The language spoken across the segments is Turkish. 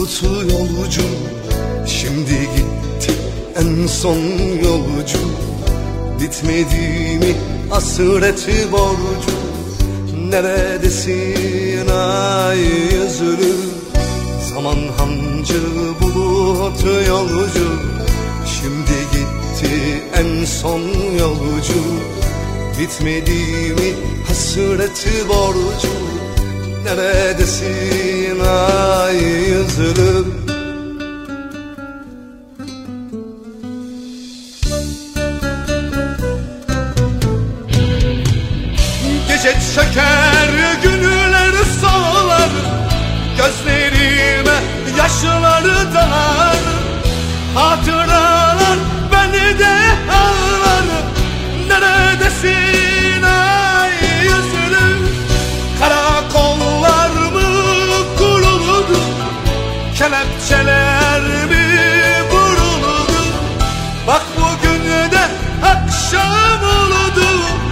bulutu yolcu, şimdi gitti en son yolcu. Bitmedi mi hasreti borcu? Neredesin ay yüzlü? Zaman hancı bulut yolcu, şimdi gitti en son yolcu. Bitmedi mi hasreti borcu? Neredesin ay yüzlüm? Gece çeker günler solar, gözlerime yaşları dalar. Hatıralar beni de ağlar. Neredesin ay yüzlüm? Karakollar mı kuruldu? Kelepçeler mi vuruldu? Bak bugün de akşam oldu.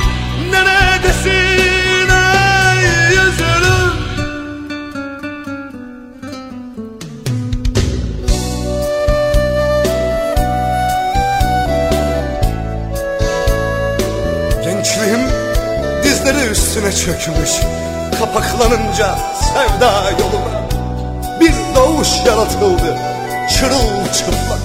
Neredesin ay yüzlüm? Gençliğim dizleri üstüne çökmüş, kapaklanınca sevda yoluna bir doğuş yaratıldı çırılçıplak.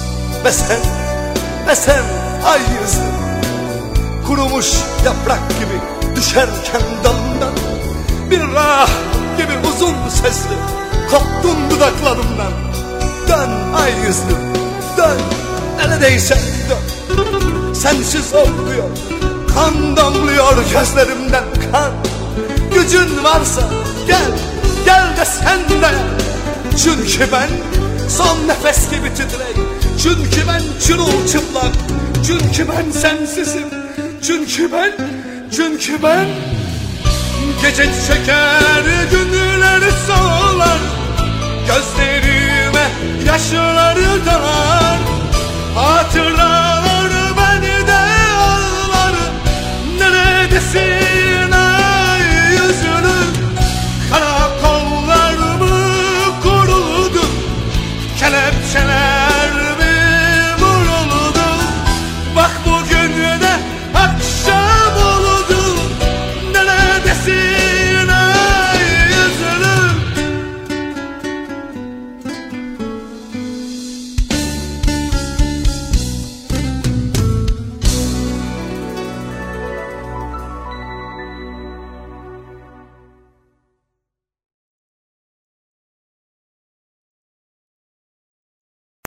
Ve sen ay yüzlüm, kurumuş yaprak gibi düşerken dalından, bir rah gibi uzun sesli koptun dudaklarımdan. Dön ay yüzlüm, dön, neredeysen dön. Sensiz olmuyor, kan damlıyor gözlerimden kan. Gücün varsa gel, gel de sen de. Çünkü ben son nefes gibi titrek, çünkü ben çırılçıplak, çünkü ben sensizim, çünkü ben gece çeker günler solar.